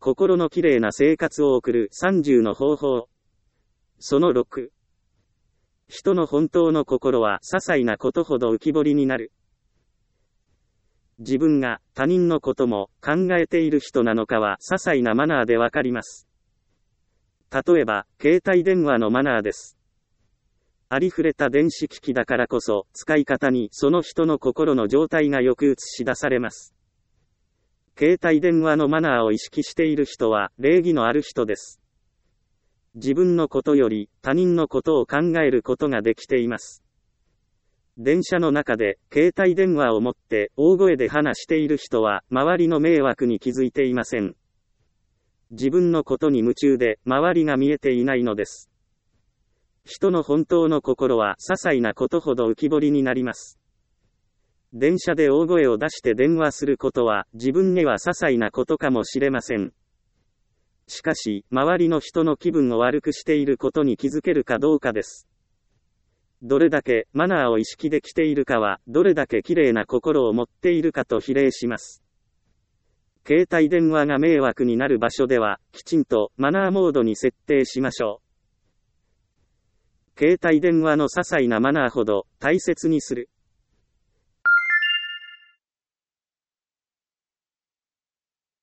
心のきれいな生活を送る30の方法。その6。人の本当の心は些細なことほど浮き彫りになる。自分が他人のことも考えている人なのかは些細なマナーでわかります。例えば、携帯電話のマナーです。ありふれた電子機器だからこそ、使い方にその人の心の状態がよく映し出されます。携帯電話のマナーを意識している人は、礼儀のある人です。自分のことより他人のことを考えることができています。電車の中で携帯電話を持って大声で話している人は周りの迷惑に気づいていません。自分のことに夢中で周りが見えていないのです。人の本当の心は些細なことほど浮き彫りになります。電車で大声を出して電話することは自分には些細なことかもしれません。しかし、周りの人の気分を悪くしていることに気づけるかどうかです。どれだけマナーを意識できているかは、どれだけ綺麗な心を持っているかと比例します。携帯電話が迷惑になる場所では、きちんとマナーモードに設定しましょう。携帯電話の些細なマナーほど大切にする。